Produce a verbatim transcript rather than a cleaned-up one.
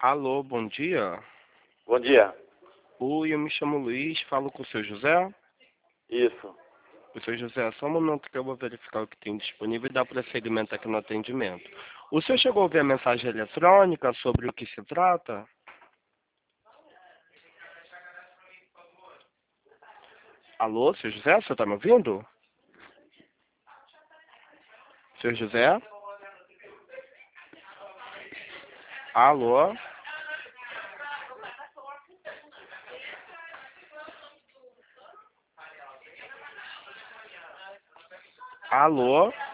Alô, bom dia. Bom dia. Oi, eu me chamo Luiz, falo com o seu José. Isso. O seu José, só um momento que eu vou verificar o que tem disponível e dar prosseguimento aqui no atendimento. O senhor chegou a ver a mensagem eletrônica sobre o que se trata? Alô, seu José, o senhor está me ouvindo? Seu José? Alô? Alô?